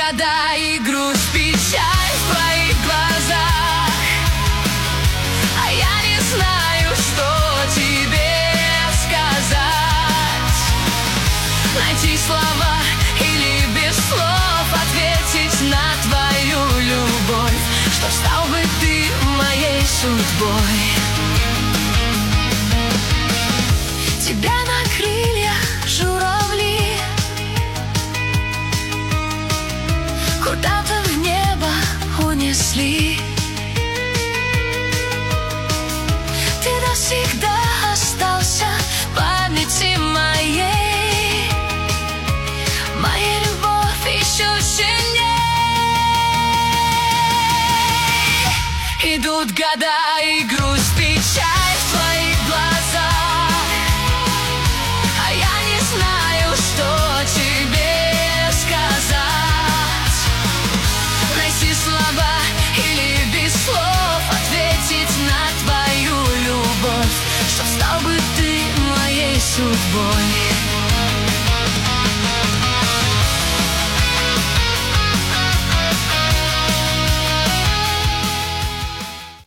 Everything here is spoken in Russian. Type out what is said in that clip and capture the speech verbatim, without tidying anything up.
года и грусть, печаль в твоих глазах, а я не знаю, что тебе сказать. Найти слова или без слов ответить на твою любовь, что стал бы ты моей судьбой. Тебя на крыльях журавли куда-то в небо унесли. Ты навсегда остался в памяти моей. Моя любовь еще сильней. Идут года и грусть, печаль в твоих глазах, а я не знаю, что тебе сказать. Найти слова или без слов ответить на твою любовь, что стал бы ты моей судьбой.